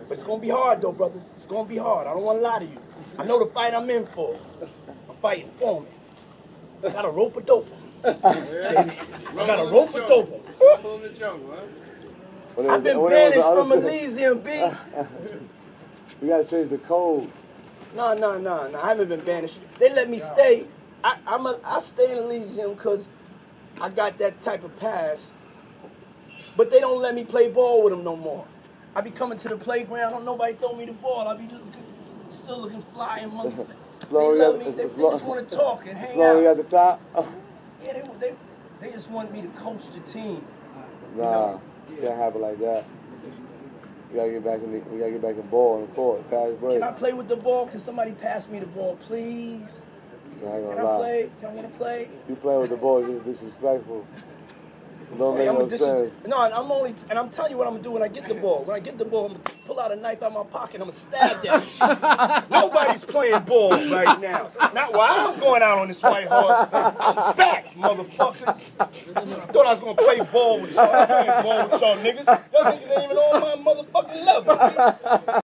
But it's going to be hard, though, brothers. It's going to be hard. I don't want to lie to you. I know the fight I'm in for. I'm fighting for me. I got a rope a dope. I got a rope a dope. I've been banished from Elysium, B. We got to change the code. No. I haven't been banished. They let me stay. I stay in Elysium because I got that type of pass. But they don't let me play ball with them no more. I be coming to the playground, don't nobody throw me the ball. I be still looking fly and motherfucker. They love me. They just want to talk and hang out. Slowly at the top. Yeah, they just want me to coach the team. Nah, can't have it like that. We gotta get back in ball and court. Fast break. Can I play with the ball? Can somebody pass me the ball, please? I ain't Can gonna I lie. play? Can I want to play? You play with the ball, you're just disrespectful. Don't make no sense. No, and I'm telling you what I'm gonna do when I get the ball. When I get the ball, I'm gonna pull out a knife out of my pocket. I'm gonna stab that shit. Nobody's playing ball right now. Not while I'm going out on this white horse. I'm back, motherfuckers. Thought I was gonna play ball with y'all. I ain't playing ball with y'all niggas. Y'all niggas ain't even on my motherfucking level.